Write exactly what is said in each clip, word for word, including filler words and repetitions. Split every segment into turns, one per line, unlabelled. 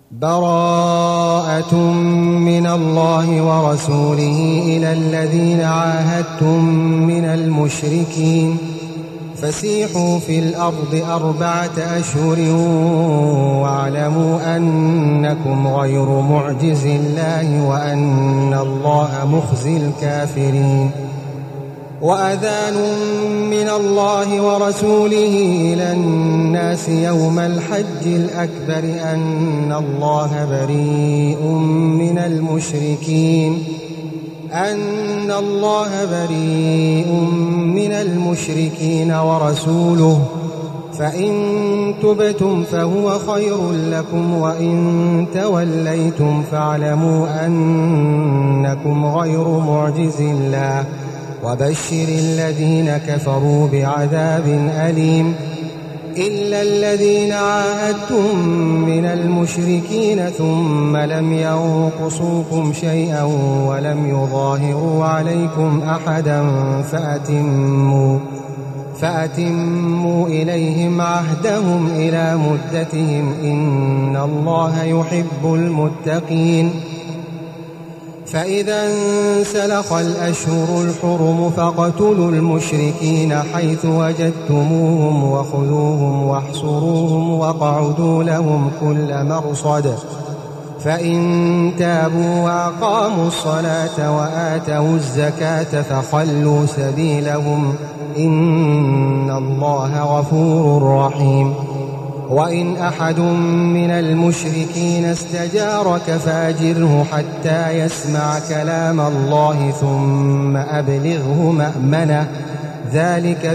براءة من الله ورسوله إلى الذين عاهدتم من المشركين فسيحوا في الأرض أربعة أشهر واعلموا أنكم غير معجز الله وأن الله مخزي الكافرين. وأذان من الله ورسوله إلى الناس يوم الحج الأكبر أن الله بريء من المشركين أن الله بريء من المشركين ورسوله فإن تبتم فهو خير لكم وإن توليتم فاعلموا أنكم غير معجز الله وبشر الذين كفروا بعذاب أليم. إلا الذين عاهدتم من المشركين ثم لم ينقصوكم شيئا ولم يظاهروا عليكم أحدا فأتموا, فأتموا إليهم عهدهم إلى مدتهم إن الله يحب المتقين. فإذا انسلخ الأشهر الحرم فاقتلوا المشركين حيث وجدتموهم وخذوهم واحصروهم واقعدوا لهم كل مرصد فإن تابوا وأقاموا الصلاة وآتوا الزكاة فخلوا سبيلهم إن الله غفور رحيم. وإن أحد من المشركين استجارك فأجره حتى يسمع كلام الله ثم أبلغه مأمنه ذلك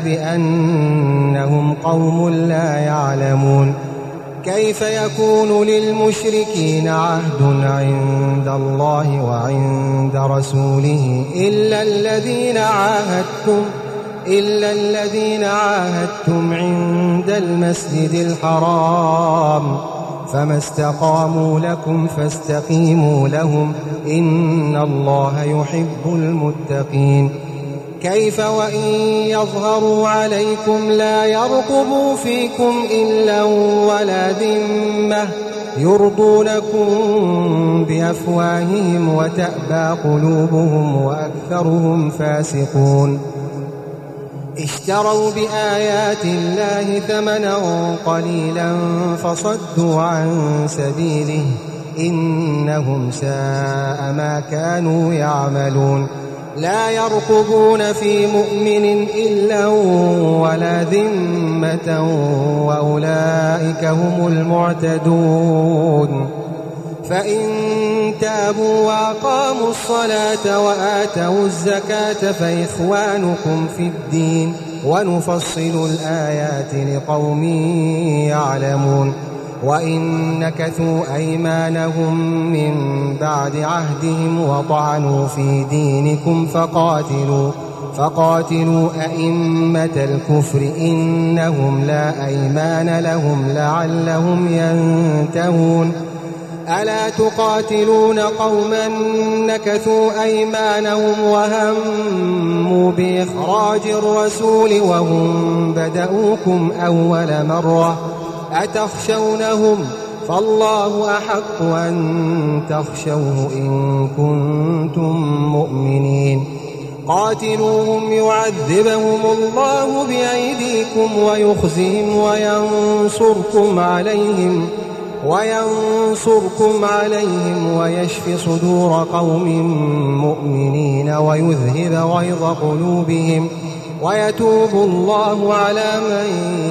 بأنهم قوم لا يعلمون. كيف يكون للمشركين عهد عند الله وعند رسوله إلا الذين عاهدتم إلا الذين عاهدتم عند المسجد الحرام فما استقاموا لكم فاستقيموا لهم إن الله يحب المتقين. كيف وإن يظهروا عليكم لا يرقبوا فيكم إلا ولا ذمة يرضونكم بأفواههم وتأبى قلوبهم وأكثرهم فاسقون. اشتروا بآيات الله ثمنا قليلا فصدوا عن سبيله إنهم ساء ما كانوا يعملون. لا يرقبون في مؤمن إلا ولا ذمة وأولئك هم المعتدون. فإن تابوا وأقاموا الصلاة وآتوا الزكاة فإخوانكم في الدين ونفصل الآيات لقوم يعلمون. وإن نكثوا أيمانهم من بعد عهدهم وطعنوا في دينكم فقاتلوا فقاتلوا أئمة الكفر إنهم لا أيمان لهم لعلهم ينتهون. ألا تقاتلون قوما نكثوا أيمانهم وهموا بإخراج الرسول وهم بدؤوكم أول مرة أتخشونهم فالله أحق أن تخشوه إن كنتم مؤمنين. قاتلوهم يعذبهم الله بأيديكم ويخزهم وينصركم عليهم وينصركم عليهم ويشف صدور قوم مؤمنين ويذهب غيظ قلوبهم ويتوب الله على من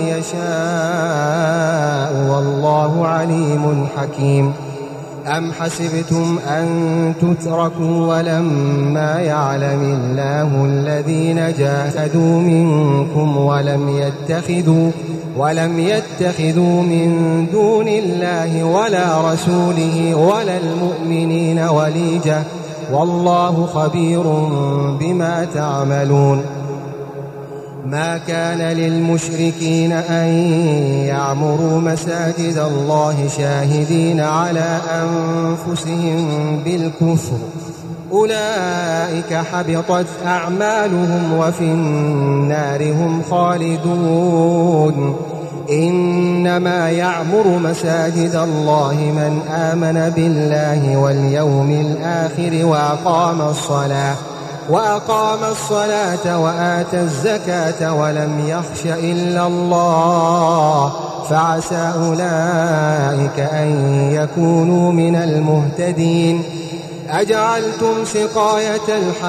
يشاء والله عليم حكيم. أم حسبتم أن تتركوا ولما يعلم الله الذين جاهدوا منكم ولم يتخذوا ولم يتخذوا من دون الله ولا رسوله ولا المؤمنين وليجة والله خبير بما تعملون. ما كان للمشركين أن يعمروا مساجد الله شاهدين على أنفسهم بالكفر أولئك حبطت أعمالهم وفي النار هم خالدون. إنما يعمر مساجد الله من آمن بالله واليوم الآخر وأقام الصلاة وأقام الصلاة وآتى الزكاة ولم يخش إلا الله فعسى أولئك أن يكونوا من المهتدين. أجعلتم سقاية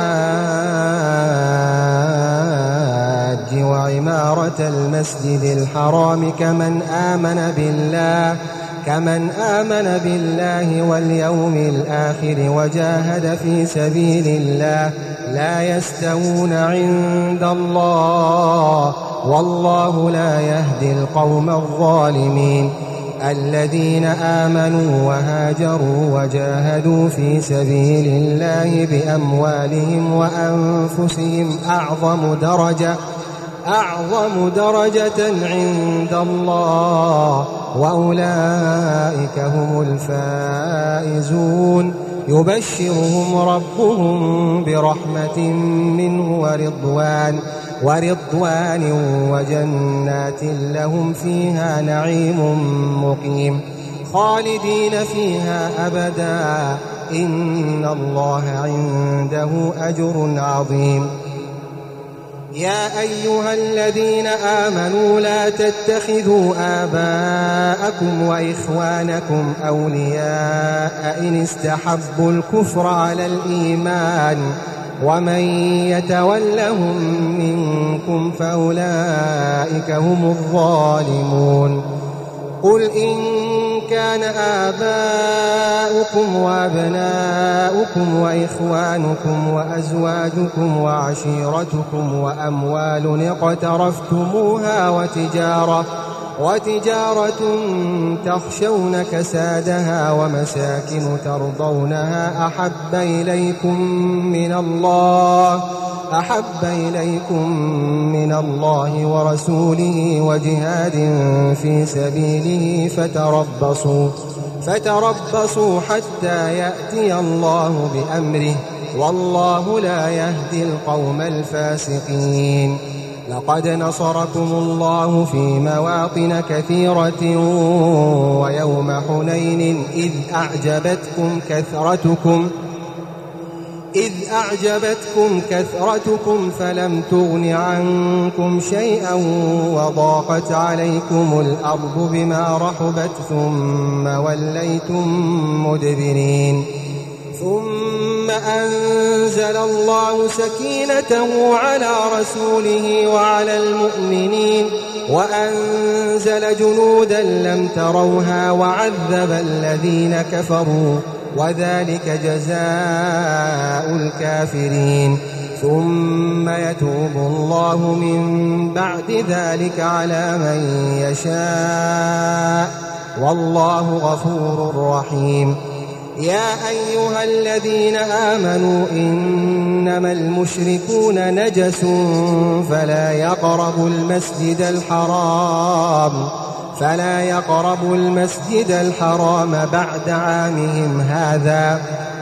الحاج وعمارة المسجد الحرام كمن آمن بالله كمن آمن بالله واليوم الآخر وجاهد في سبيل الله لا يستوون عند الله والله لا يهدي القوم الظالمين. الذين آمنوا وهاجروا وجاهدوا في سبيل الله بأموالهم وأنفسهم أعظم درجة أعظم درجة عند الله وأولئك هم الفائزون. يبشرهم ربهم برحمة منه ورضوان ورضوان وجنات لهم فيها نعيم مقيم خالدين فيها أبدا إن الله عنده أجر عظيم. يا أيها الذين آمنوا لا تتخذوا آباءكم وإخوانكم أولياء إن استحبوا الكفر على الإيمان ومن يتولهم منكم فأولئك هم الظالمون. قل إن كان آباؤكم وأبناؤكم وإخوانكم وأزواجكم وعشيرتكم وأموال اقترفتموها وتجارة وتجارة تخشون كسادها ومساكن ترضونها أحب إليكم من الله أحب إليكم من الله ورسوله وجهاد في سبيله فتربصوا فتربصوا حتى يأتي الله بأمره والله لا يهدي القوم الفاسقين. لقد نصركم الله في مواطن كثيرة ويوم حنين إذ أعجبتكم كثرتكم إذ أعجبتكم كثرتكم فلم تغن عنكم شيئا وضاقت عليكم الأرض بما رحبت ثم وليتم مدبرين. ثم أنزل الله سكينته على رسوله وعلى المؤمنين وأنزل جنودا لم تروها وعذب الذين كفروا وذلك جزاء الكافرين. ثم يتوب الله من بعد ذلك على من يشاء والله غفور رحيم. يا أيها الذين آمنوا إنما المشركون نجس فلا يقربوا المسجد الحرام فلا يقربوا المسجد الحرام بعد عامهم هذا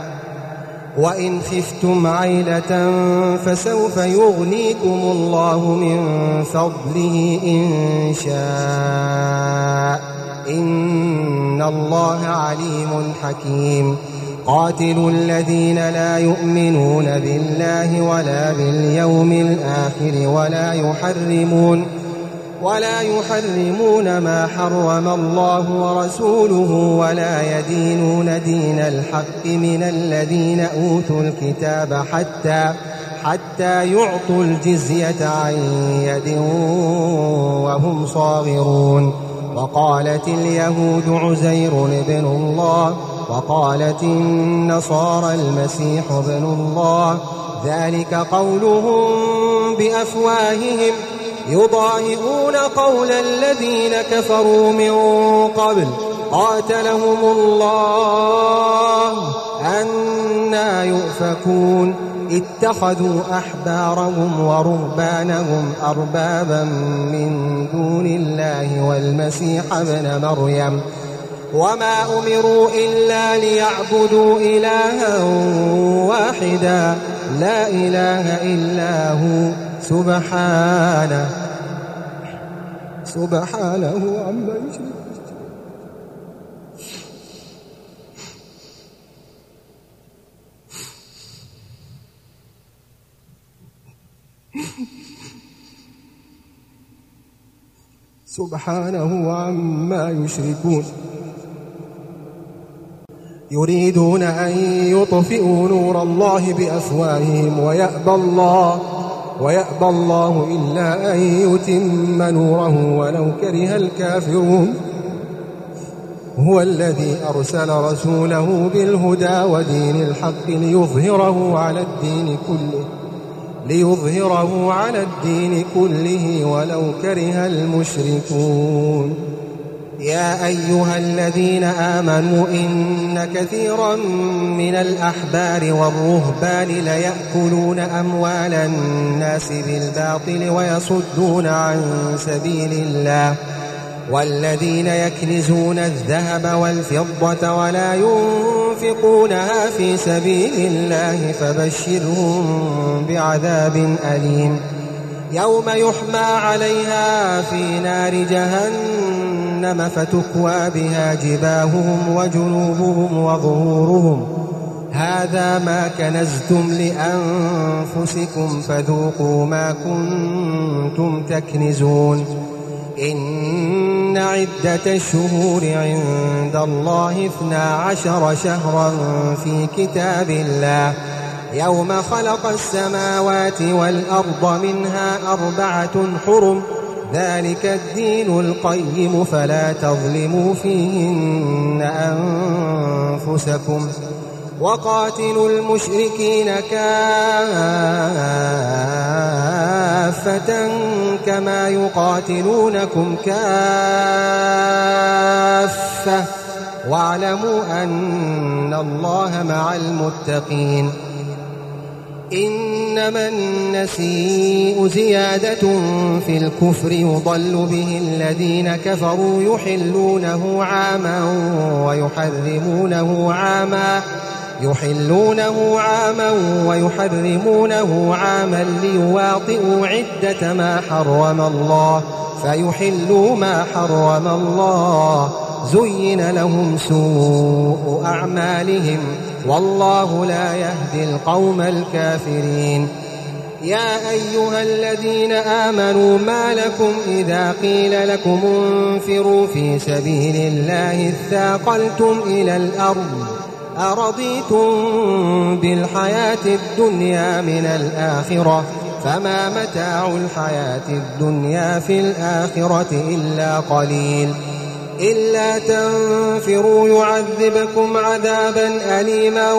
وإن خفتم عيلة فسوف يغنيكم الله من فضله إن شاء إن الله عليم حكيم. قاتلوا الذين لا يؤمنون بالله ولا باليوم الآخر ولا يحرمون ولا يحرمون ما حرم الله ورسوله ولا يدينون دين الحق من الذين أوتوا الكتاب حتى حتى يعطوا الجزية عن يد وهم صاغرون. وقالت اليهود عزير ابن الله وقالت النصارى المسيح ابن الله ذلك قولهم بأفواههم يضاهئون قول الذين كفروا من قبل قاتلهم الله أنى يؤفكون. اتخذوا أحبارهم ورهبانهم أربابا من دون الله والمسيح ابن مريم وما أمروا إلا ليعبدوا إلها واحدا لا إله إلا هو سبحانه سبحانه عما يشركون سبحانه عما يشركون يريدون أن يطفئوا نور الله بأفواههم ويأبى الله ويأبى الله إلا أن يتم نوره ولو كره الكافرون هو الذي أرسل رسوله بالهدى ودين الحق ليظهره على الدين كله ليظهره على الدين كله ولو كره المشركون يا أيها الذين آمنوا إن كثيرا من الأحبار والرهبان ليأكلون أموال الناس بالباطل ويصدون عن سبيل الله والذين يكنزون الذهب والفضة ولا ينفقونها في سبيل الله فبشرهم بعذاب أليم يوم يحمى عليها في نار جهنم فتكوى بها جباههم وجنوبهم وظهورهم هذا ما كنزتم لأنفسكم فذوقوا ما كنتم تكنزون إن عدة الشهور عند الله اثنا عشر شهرا في كتاب الله يوم خلق السماوات والأرض منها أربعة حرم ذلك الدين القيم فلا تظلموا فيهن أنفسكم وقاتلوا المشركين كافة كما يقاتلونكم كافة واعلموا أن الله مع المتقين إنما النسيء زيادة في الكفر يضل به الذين كفروا يحلونه عاما ويحرمونه عاما يحلونه عاما ويحرمونه عاما ليواطئوا عدة ما حرم الله فيحلوا ما حرم الله زين لهم سوء أعمالهم والله لا يهدي القوم الكافرين يا أيها الذين آمنوا ما لكم إذا قيل لكم انفروا في سبيل الله اثاقلتم إلى الأرض أرضيتم بالحياة الدنيا من الآخرة فما متاع الحياة الدنيا في الآخرة إلا قليل إلا تنفروا يعذبكم عذابا أليما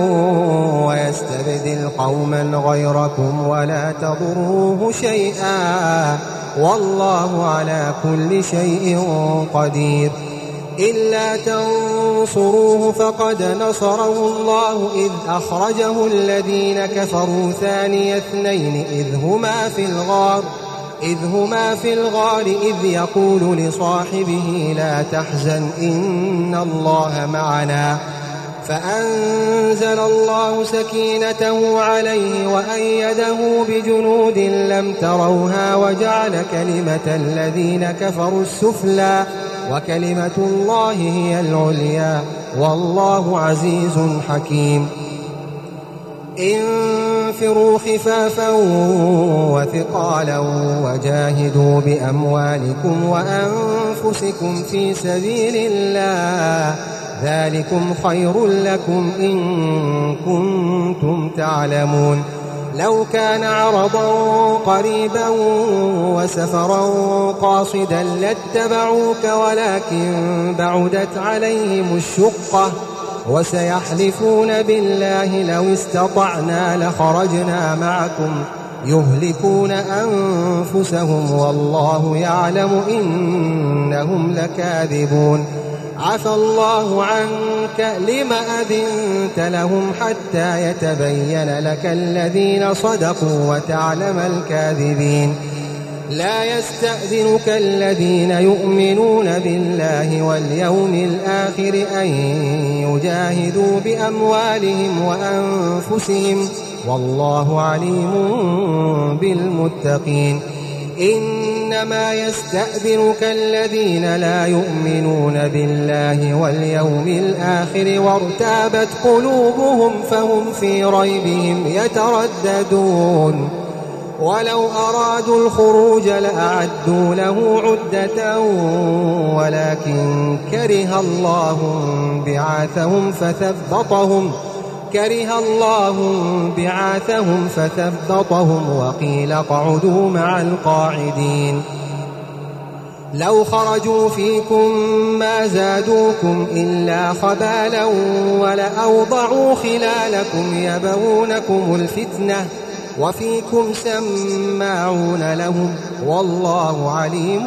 ويستبدل قوما غيركم ولا تضروه شيئا والله على كل شيء قدير إلا تنصروه فقد نصره الله إذ أخرجه الذين كفروا ثاني اثنين إذ هما في الغار إذ هما في الغار إذ يقول لصاحبه لا تحزن إن الله معنا فأنزل الله سكينته عليه وأيده بجنود لم تروها وجعل كلمة الذين كفروا السفلى وكلمة الله هي العليا والله عزيز حكيم انفروا خفافا وثقالا وجاهدوا بأموالكم وأنفسكم في سبيل الله ذلكم خير لكم إن كنتم تعلمون لو كان عرضا قريبا وسفرا قاصدا لاتبعوك ولكن بعدت عليهم الشقة وسيحلفون بالله لو استطعنا لخرجنا معكم يهلكون أنفسهم والله يعلم إنهم لكاذبون عفى الله عنك لم أذنت لهم حتى يتبين لك الذين صدقوا وتعلم الكاذبين لا يستأذنك الذين يؤمنون بالله واليوم الآخر أن يجاهدوا بأموالهم وأنفسهم والله عليم بالمتقين إن إنما يستأذنك الذين لا يؤمنون بالله واليوم الآخر وارتابت قلوبهم فهم في ريبهم يترددون ولو أرادوا الخروج لأعدوا له عدة ولكن كره الله بعاثهم فثبطهم كره الله بعاثهم فثبطهم وقيل اقعدوا مع القاعدين لو خرجوا فيكم ما زادوكم إلا خبالا ولأوضعوا خلالكم يبغونكم الفتنة وفيكم سماعون لهم والله عليم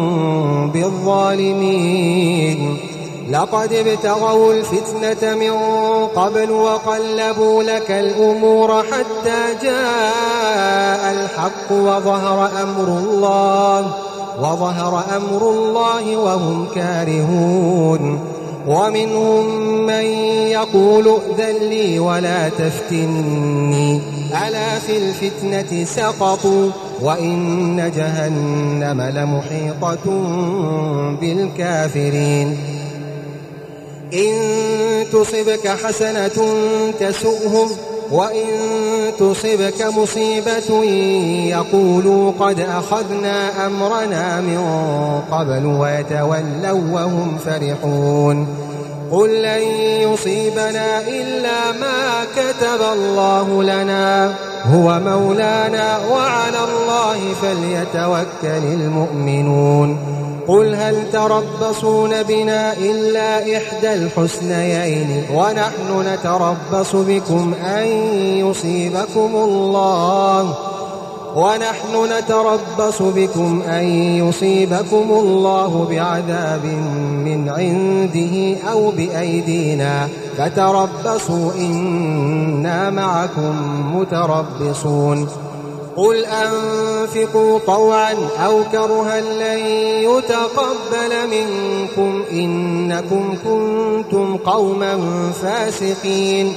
بالظالمين لقد ابتغوا الفتنة من قبل وقلبوا لك الأمور حتى جاء الحق وظهر أمر الله وظهر أمر الله وهم كارهون ومنهم من يقول ائذن لي ولا تفتني ألا في الفتنة سقطوا وإن جهنم لمحيطة بالكافرين إن تصبك حسنة تسؤهم وإن تصبك مصيبة يقولوا قد أخذنا أمرنا من قبل ويتولوا وهم فرحون قل لن يصيبنا إلا ما كتب الله لنا هو مولانا وعلى الله فليتوكل المؤمنون قل هل تربصون بنا إلا إحدى الحسنيين ونحن نتربص بكم أن يصيبكم الله ونحن نتربص بكم أن يصيبكم الله بعذاب من عنده أو بأيدينا فتربصوا إنا معكم متربصون قل أنفقوا طوعا أو كرها لن يتقبل منكم إنكم كنتم قوما فاسقين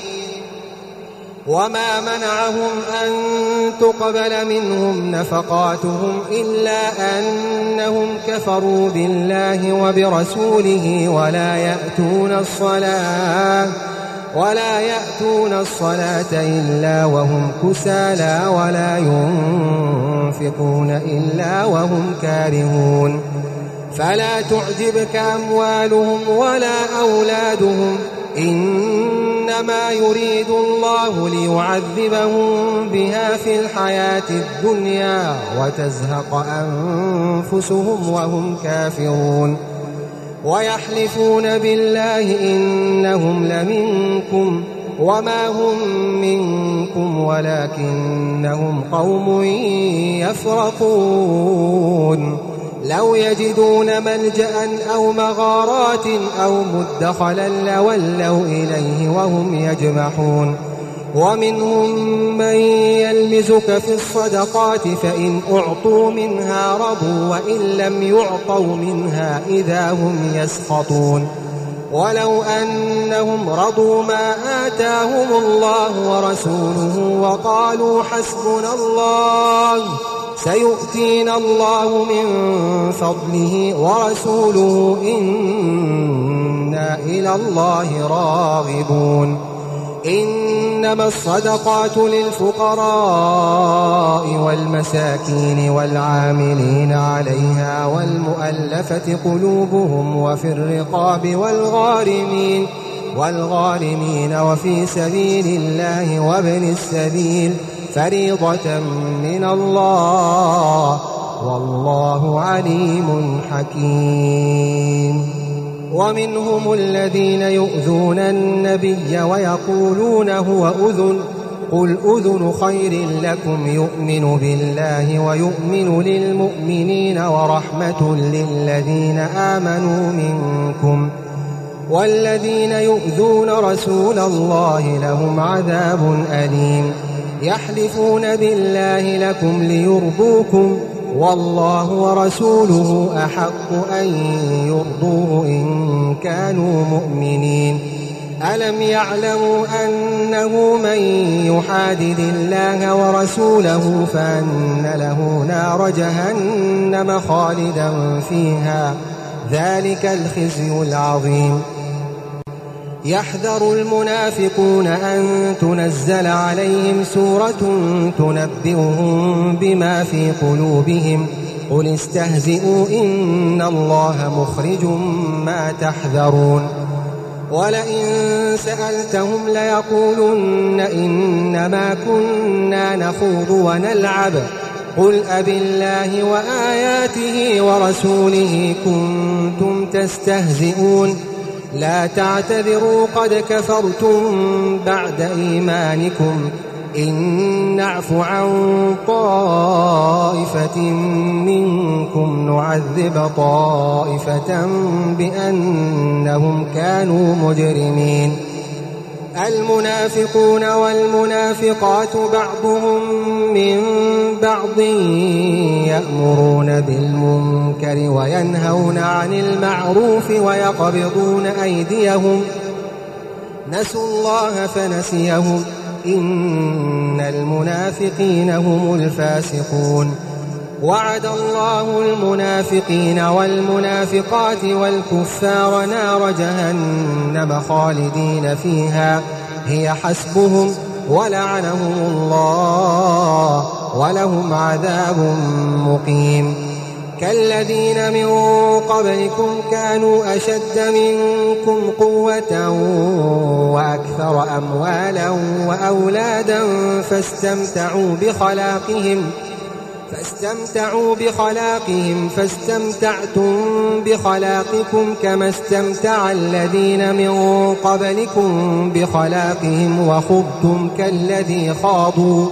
وما منعهم أن تقبل منهم نفقاتهم إلا أنهم كفروا بالله وبرسوله ولا يأتون الصلاة ولا يأتون الصلاة إلا وهم كسالى ولا ينفقون إلا وهم كارهون فلا تعجبك أموالهم ولا أولادهم إنما يريد الله ليعذبهم بها في الحياة الدنيا وتزهق أنفسهم وهم كافرون ويحلفون بالله إنهم لمنكم وما هم منكم ولكنهم قوم يفرقون لو يجدون ملجأ أو مغارات أو مدخلا لولوا إليه وهم يجمحون ومنهم من يلمزك في الصدقات فإن أعطوا منها رضوا وإن لم يعطوا منها إذا هم يسخطون ولو أنهم رضوا ما آتاهم الله ورسوله وقالوا حسبنا الله سيؤتينا الله من فضله ورسوله إنا إلى الله راغبون إنما الصدقات للفقراء والمساكين والعاملين عليها والمؤلفة قلوبهم وفي الرقاب والغارمين والغارمين وفي سبيل الله وابن السبيل فريضة من الله والله عليم حكيم ومنهم الذين يؤذون النبي ويقولون هو أذن قل أذن خير لكم يؤمن بالله ويؤمن للمؤمنين ورحمة للذين آمنوا منكم والذين يؤذون رسول الله لهم عذاب أليم يحلفون بالله لكم ليرضوكم والله ورسوله أحق أن يرضوه إن كانوا مؤمنين ألم يعلموا أنه من يحادد الله ورسوله فأن له نار جهنم خالدا فيها ذلك الخزي العظيم. يحذر المنافقون أن تنزل عليهم سورة تنبئهم بما في قلوبهم قل استهزئوا إن الله مخرج ما تحذرون. ولئن سألتهم ليقولن إنما كنا نخوض ونلعب قل أبالله وآياته ورسوله كنتم تستهزئون لا تعتذروا قد كفرتم بعد إيمانكم إن نعف عن طائفة منكم نعذب طائفة بأنهم كانوا مجرمين. المنافقون والمنافقات بعضهم من بعض يأمرون بالمنكر وينهون عن المعروف ويقبضون أيديهم نسوا الله فنسيهم إن المنافقين هم الفاسقون. وعد الله المنافقين والمنافقات والكفار نار جهنم خالدين فيها هي حسبهم ولعنهم الله ولهم عذاب مقيم. كالذين من قبلكم كانوا أشد منكم قوة وأكثر أموالا وأولادا فاستمتعوا بخلاقهم فاستمتعوا بخلاقهم فاستمتعتم بخلاقكم كما استمتع الذين من قبلكم بخلاقهم وخضتم كالذي خاضوا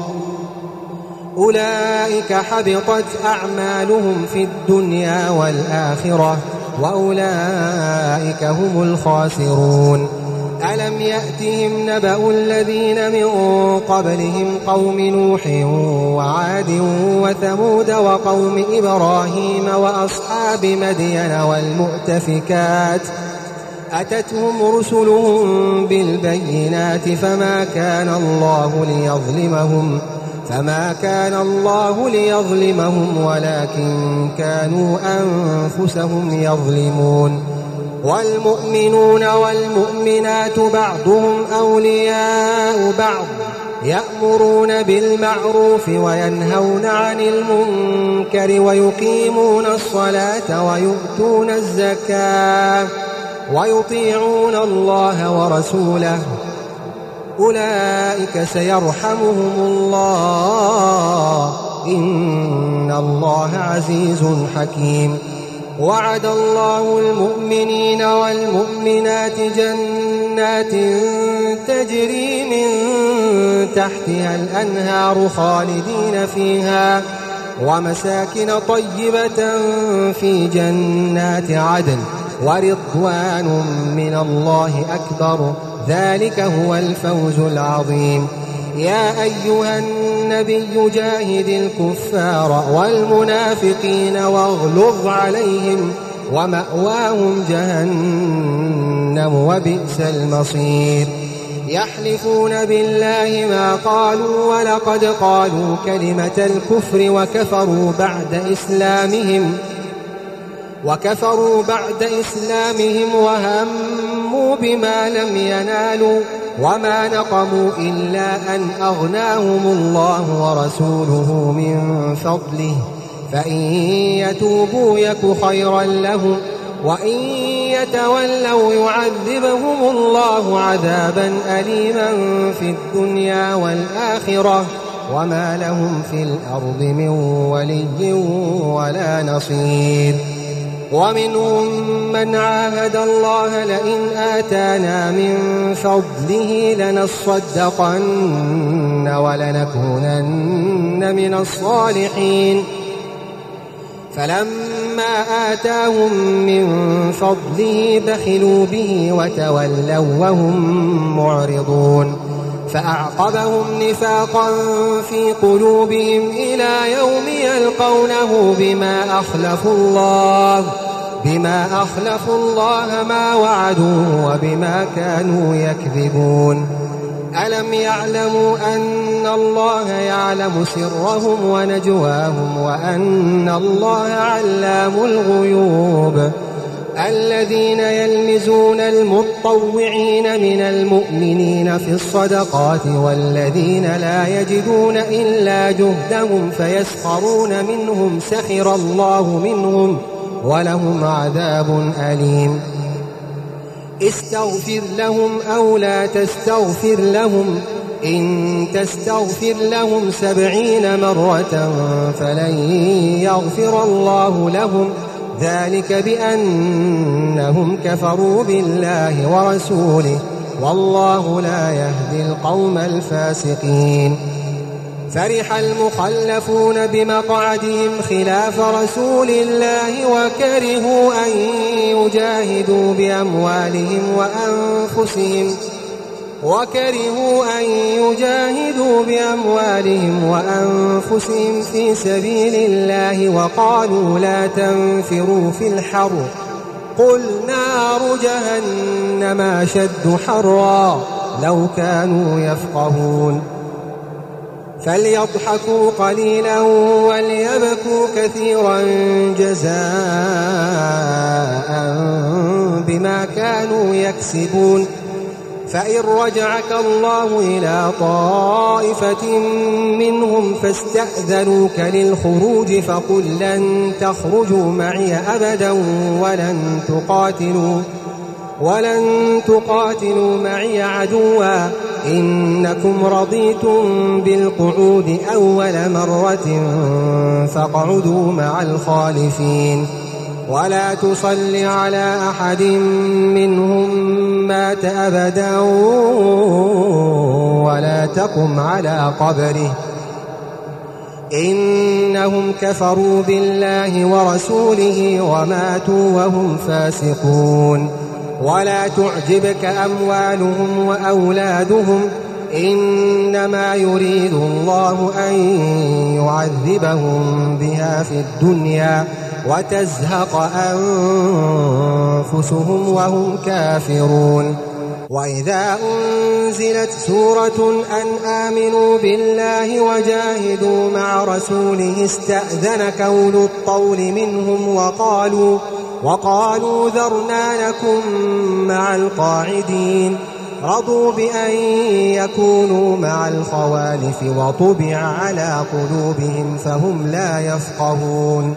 أولئك حبطت أعمالهم في الدنيا والآخرة وأولئك هم الخاسرون. ألم يأتهم نبأ الذين من قبلهم قوم نوح وعاد وثمود وقوم إبراهيم وأصحاب مدين والمؤتفكات أتتهم رسلهم بالبينات فما كان الله ليظلمهم فما كان الله ليظلمهم ولكن كانوا أنفسهم يظلمون. والمؤمنون والمؤمنات بعضهم أولياء بعض يأمرون بالمعروف وينهون عن المنكر ويقيمون الصلاة ويؤتون الزكاة ويطيعون الله ورسوله أولئك سيرحمهم الله إن الله عزيز حكيم. وعد الله المؤمنين والمؤمنات جنات تجري من تحتها الأنهار خالدين فيها ومساكن طيبة في جنات عدن ورضوان من الله أكبر ذلك هو الفوز العظيم. يا أيها النبي جاهد الكفار والمنافقين واغلظ عليهم ومأواهم جهنم وبئس المصير. يحلفون بالله ما قالوا ولقد قالوا كلمة الكفر وكفروا بعد إسلامهم وكفروا بعد إسلامهم وهموا بما لم ينالوا وما نقموا إلا أن أغناهم الله ورسوله من فضله فإن يتوبوا يك خيرا لهم وإن يتولوا يعذبهم الله عذابا أليما في الدنيا والآخرة وما لهم في الأرض من ولي ولا نصير. ومنهم من عاهد الله لئن آتانا من فضله لنصدقن ولنكونن من الصالحين فلما آتاهم من فضله بخلوا به وتولوا وهم معرضون فأعقبهم نفاقا في قلوبهم إلى يوم يلقونه بما أخلفوا الله بما أخلفوا الله ما وعدوا وبما كانوا يكذبون ألم يعلموا أن الله يعلم سرهم ونجواهم وأن الله علام الغيوب الذين يلمزون المطوعين من المؤمنين في الصدقات والذين لا يجدون إلا جهدهم فيسخرون منهم سخر الله منهم ولهم عذاب أليم استغفر لهم أو لا تستغفر لهم إن تستغفر لهم سبعين مرة فلن يغفر الله لهم ذلك بأنهم كفروا بالله ورسوله والله لا يهدي القوم الفاسقين فرح المخلفون بمقعدهم خلاف رسول الله وكرهوا أن يجاهدوا بأموالهم وأنفسهم وكرهوا أن يجاهدوا بأموالهم وأنفسهم في سبيل الله وقالوا لا تنفروا في الحر قل نار جهنم أشد حرا لو كانوا يفقهون فليضحكوا قليلا وليبكوا كثيرا جزاء بما كانوا يكسبون فإن رجعك الله إلى طائفة منهم فاستأذنوك للخروج فقل لن تخرجوا معي أبدا ولن تقاتلوا ولن تقاتلوا معي عدوا إنكم رضيتم بالقعود أول مرة فاقعدوا مع الخالفين ولا تصل على أحد منهم مات أبدا ولا تقم على قبره إنهم كفروا بالله ورسوله وماتوا وهم فاسقون ولا تعجبك أموالهم وأولادهم إنما يريد الله أن يعذبهم بها في الدنيا وتزهق أنفسهم وهم كافرون وإذا أنزلت سورة أن آمنوا بالله وجاهدوا مع رسوله استأذنك أولو الطول منهم وقالوا وقالوا ذرنا نكن مع القاعدين رضوا بأن يكونوا مع الخوالف وطبع على قلوبهم فهم لا يفقهون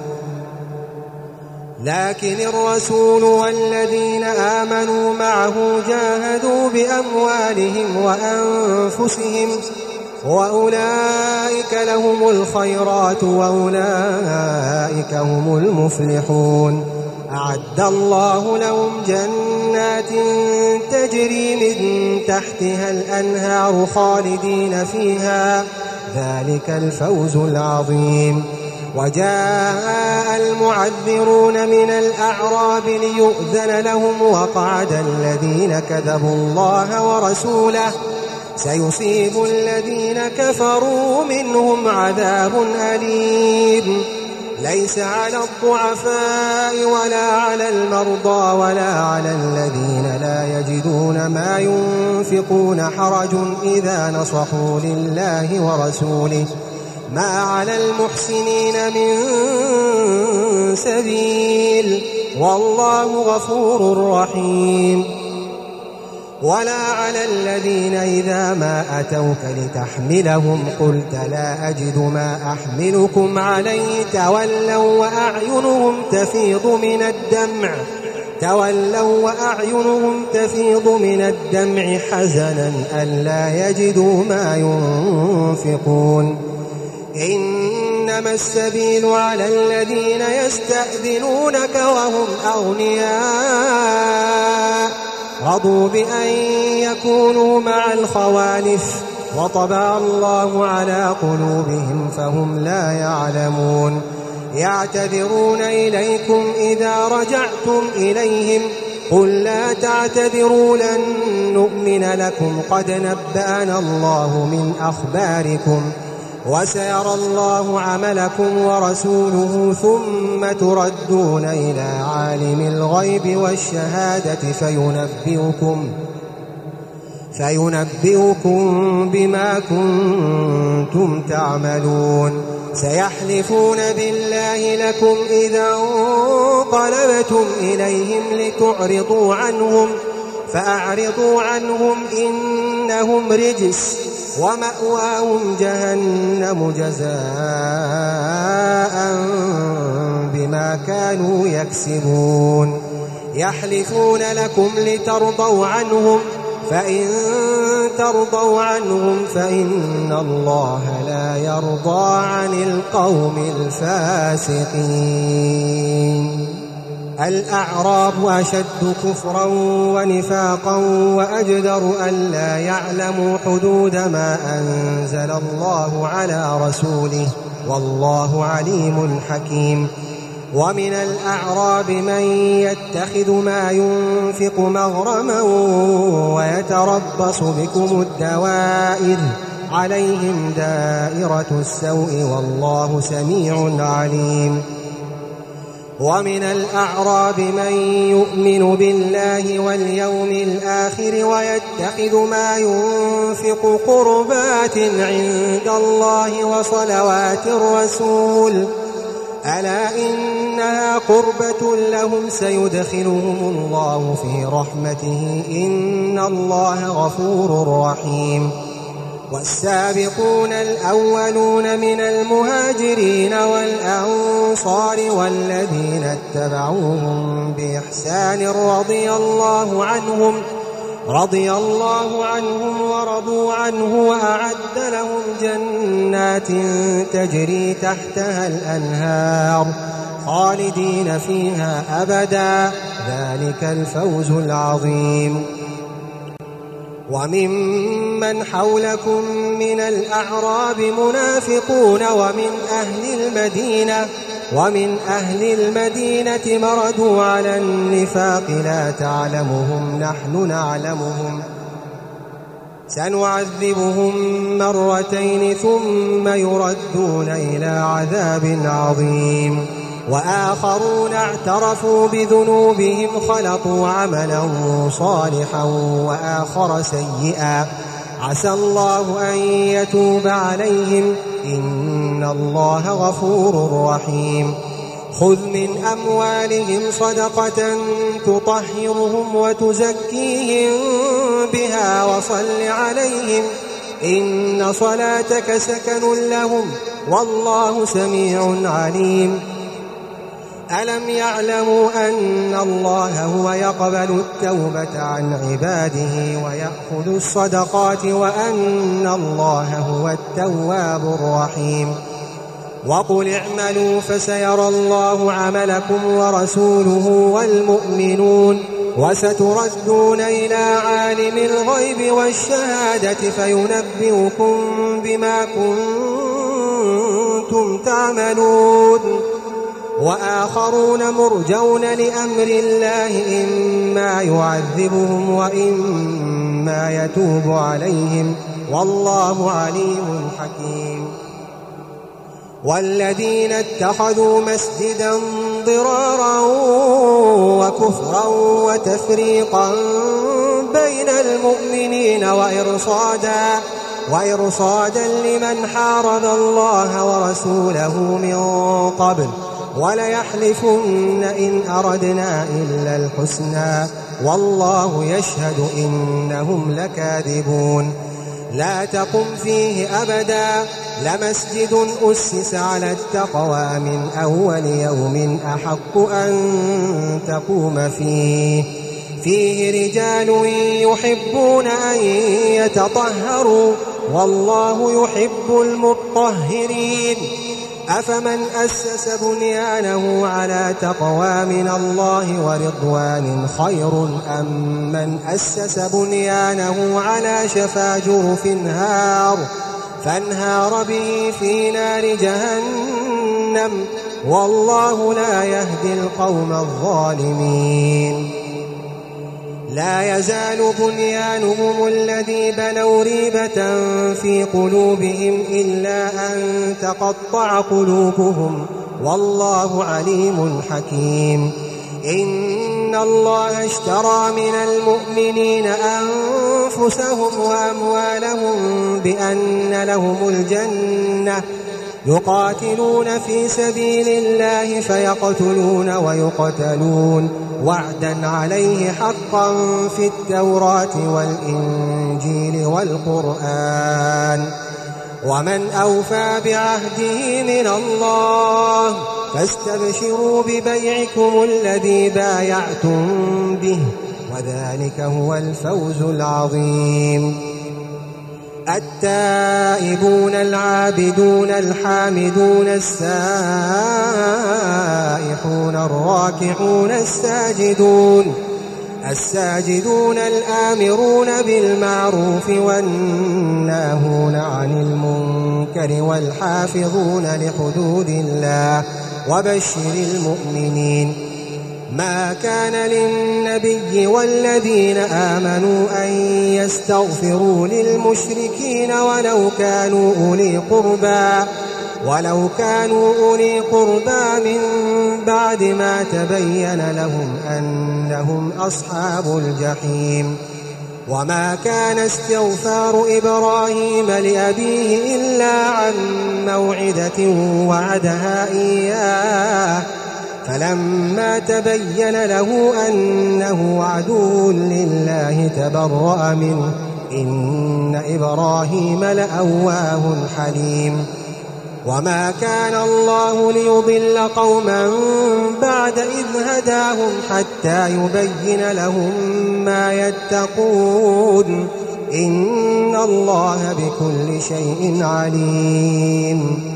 لكن الرسول والذين آمنوا معه جاهدوا بأموالهم وأنفسهم وأولئك لهم الخيرات وأولئك هم المفلحون أعد الله لهم جنات تجري من تحتها الأنهار خالدين فيها ذلك الفوز العظيم وجاء المعذرون من الأعراب ليؤذن لهم وقعد الذين كذبوا الله ورسوله سيصيب الذين كفروا منهم عذاب أليم ليس على الضعفاء ولا على المرضى ولا على الذين لا يجدون ما ينفقون حرج إذا نصحوا لله ورسوله ما على المحسنين من سبيل والله غفور رحيم ولا على الذين إذا ما أتوك لتحملهم قلت لا أجد ما أحملكم عليه تولوا وأعينهم تفيض من الدمع تولوا وأعينهم تفيض من الدمع حزنا ألا يجدوا ما ينفقون إنما السبيل على الذين يستأذنونك وهم أغنياء رضوا بأن يكونوا مع الخوالف وطبع الله على قلوبهم فهم لا يعلمون يعتذرون إليكم إذا رجعتم إليهم قل لا تعتذروا لن نؤمن لكم قد نبأنا الله من أخباركم وسيرى الله عملكم ورسوله ثم تردون إلى عالم الغيب والشهادة فينبئكم فينبئكم بما كنتم تعملون. سيحلفون بالله لكم إذا انقلبتم إليهم لتعرضوا عنهم فأعرضوا عنهم إنهم رجس ومأواهم جهنم جزاء بما كانوا يكسبون. يحلفون لكم لترضوا عنهم فإن ترضوا عنهم فإن الله لا يرضى عن القوم الفاسقين. الأعراب أشد كفرا ونفاقا وأجدر أن لا يعلموا حدود ما أنزل الله على رسوله والله عليم حكيم. ومن الأعراب من يتخذ ما ينفق مغرما ويتربص بكم الدوائر عليهم دائرة السوء والله سميع عليم. ومن الأعراب من يؤمن بالله واليوم الآخر ويتخذ ما ينفق قربات عند الله وصلوات الرسول ألا إنها قربة لهم سيدخلهم الله في رحمته إن الله غفور رحيم. والسابقون الأولون من المهاجرين والأنصار والذين اتبعوهم بإحسان رضي الله عنهم رضي الله عنهم ورضوا عنه وأعد لهم جنات تجري تحتها الأنهار خالدين فيها أبدا ذلك الفوز العظيم. وممن حولكم من الأعراب منافقون ومن أهل المدينة ومن أهل المدينة مردوا على النفاق لا تعلمهم نحن نعلمهم سنعذبهم مرتين ثم يردون إلى عذاب عظيم. وآخرون اعترفوا بذنوبهم خلطوا عملا صالحا وآخر سيئا عسى الله أن يتوب عليهم إن الله غفور رحيم. خذ من أموالهم صدقة تطهرهم وتزكيهم بها وصل عليهم إن صلاتك سكن لهم والله سميع عليم. ألم يعلموا أن الله هو يقبل التوبة عن عباده ويأخذ الصدقات وأن الله هو التواب الرحيم. وقل اعملوا فسيرى الله عملكم ورسوله والمؤمنون وستردون إلى عالم الغيب والشهادة فينبئكم بما كنتم تعملون. وآخرون مرجون لأمر الله إما يعذبهم وإما يتوب عليهم والله عليم حكيم. والذين اتخذوا مسجدا ضرارا وكفرا وتفريقا بين المؤمنين وإرصادا وإرصادا لمن حارب الله ورسوله من قبل وليحلفن إن أردنا إلا الحسنى والله يشهد إنهم لكاذبون. لا تقم فيه أبدا لمسجد أسس على التقوى من أول يوم أحق أن تقوم فيه فيه رجال يحبون أن يتطهروا والله يحب المطهرين. أفمن أسس بنيانه على تقوى من الله ورضوان خير أم من أسس بنيانه على شفا جرف هار فانهار به في نار جهنم والله لا يهدي القوم الظالمين. لا يزال بنيانهم الذي بنوا ريبة في قلوبهم إلا أن تقطع قلوبهم والله عليم حكيم. إن الله اشترى من المؤمنين أنفسهم وأموالهم بأن لهم الجنة يقاتلون في سبيل الله فيقتلون ويقتلون وعدا عليه حقا في التوراة والإنجيل والقرآن ومن أوفى بعهده من الله فاستبشروا ببيعكم الذي بايعتم به وذلك هو الفوز العظيم. التائبون العابدون الحامدون السائحون الراكعون الساجدون الساجدون الآمرون بالمعروف والناهون عن المنكر والحافظون لحدود الله وبشر المؤمنين. ما كان للنبي والذين آمنوا أن يستغفروا للمشركين ولو كانوا أولي قربى ولو كانوا أولي قربى من بعد ما تبين لهم أنهم أصحاب الجحيم. وما كان استغفار إبراهيم لأبيه إلا عن موعدة وعدها إياه فلما تبين له أنه عدو لله تبرأ منه إن إبراهيم لأواه حليم. وما كان الله ليضل قوما بعد إذ هداهم حتى يبين لهم ما يتقون إن الله بكل شيء عليم.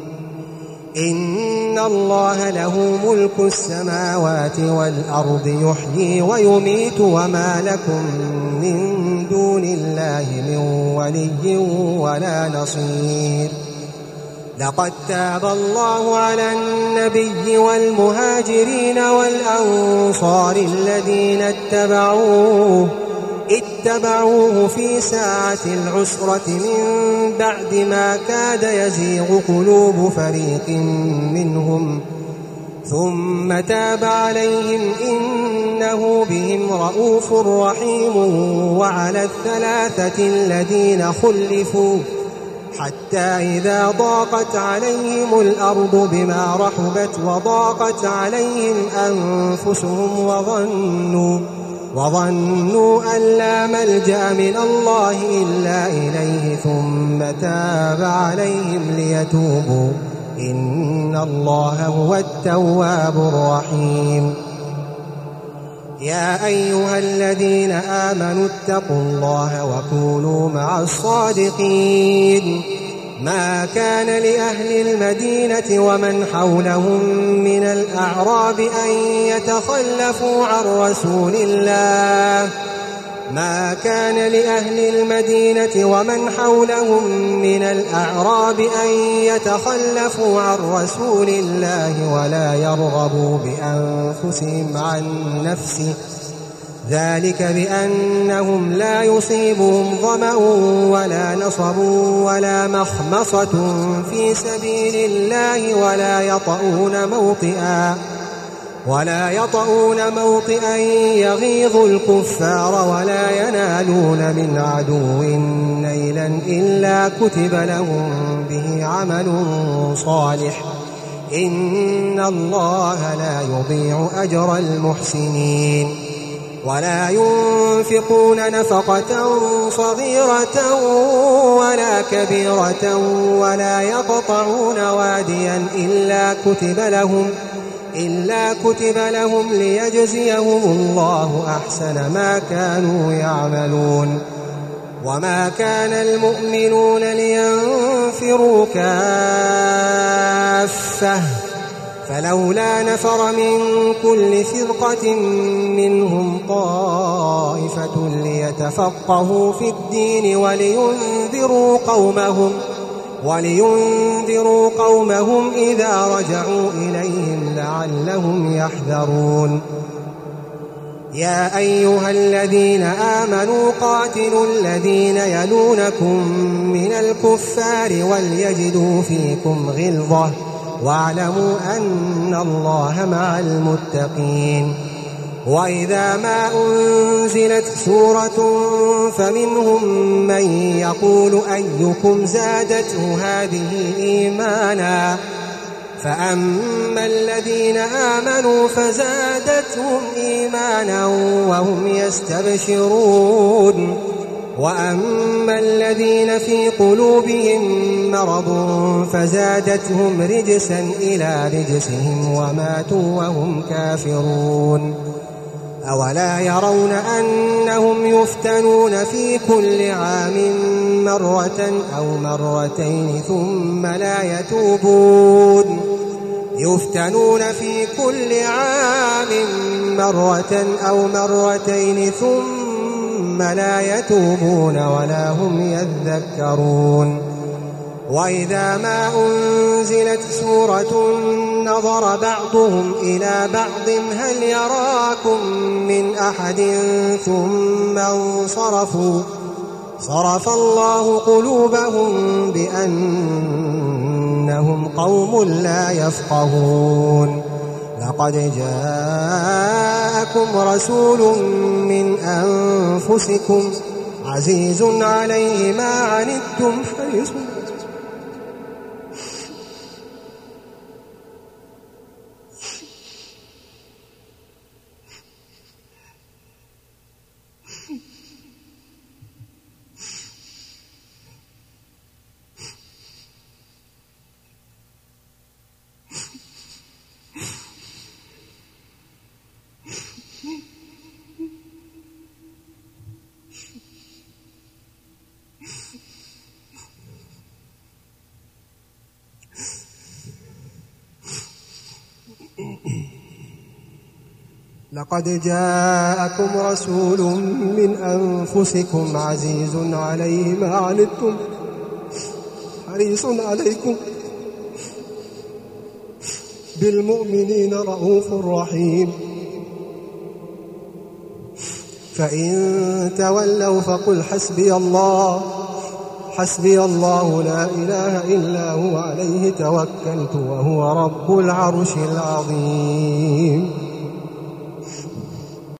إن الله له ملك السماوات والأرض يحيي ويميت وما لكم من دون الله من ولي ولا نصير. لقد تاب الله على النبي والمهاجرين والأنصار الذين اتبعوه اتبعوه في ساعة العسرة من بعد ما كاد يزيغ قلوب فريق منهم ثم تاب عليهم إنه بهم رءوف رحيم. وعلى الثلاثة الذين خلفوا حتى إذا ضاقت عليهم الأرض بما رحبت وضاقت عليهم أنفسهم وظنوا وظنوا أن لا ملجأ من الله إلا إليه ثم تاب عليهم ليتوبوا إن الله هو التواب الرحيم. يا أيها الذين آمنوا اتقوا الله وكونوا مع الصادقين. ما كان لأهل المدينة ومن حولهم من الأعراب أن يتخلفوا عن رسول الله ما كان لأهل المدينة ومن حولهم من الأعراب أن يتخلفوا عن رسول الله ولا يرغبوا بأنفسهم عن نفسه ذلك بأنهم لا يصيبهم ظمأ ولا نصب ولا مخمصة في سبيل الله ولا يطؤون موطئا ولا يطؤون موطئا يغيظ الكفار ولا ينالون من عدو نيلا إلا كتب لهم به عمل صالح إن الله لا يضيع أجر المحسنين. ولا ينفقون نفقة صغيرة ولا كبيرة ولا يقطعون واديا إلا كتب لهم إلا كتب لهم ليجزيهم الله أحسن ما كانوا يعملون. وما كان المؤمنون لينفروا كافة فلولا نفر من كل فرقة منهم طائفة ليتفقهوا في الدين ولينذروا قومهم ولينذروا قومهم إذا رجعوا إليهم لعلهم يحذرون. يا أيها الذين آمنوا قاتلوا الذين يلونكم من الكفار وليجدوا فيكم غلظة واعلموا أن الله مع المتقين. وإذا ما أنزلت سورة فمنهم من يقول أيكم زادته هذه إيمانا فأما الذين آمنوا فزادتهم إيمانا وهم يستبشرون وأما الذين في قلوبهم مرض فزادتهم رجسا إلى رجسهم وماتوا وهم كافرون. أولا يرون أنهم يفتنون في كل عام مرة أو مرتين ثم لا يتوبون يفتنون في كل عام مرة أو مرتين ثم لا يتوبون ولا هم يذكرون. وإذا ما أنزلت سورة نظر بعضهم إلى بعض هل يراكم من أحد ثم انصرفوا صرف الله قلوبهم بأنهم قوم لا يفقهون. لقد جاءكم رسول من أنفسكم عزيز عليه ما عنتم حريص لقد جاءكم رسول من أنفسكم عزيز عليه ما عنتم حريص عليكم بالمؤمنين رؤوف رحيم. فإن تولوا فقل حسبي الله حسبي الله لا إله إلا هو عليه توكلت وهو رب العرش العظيم.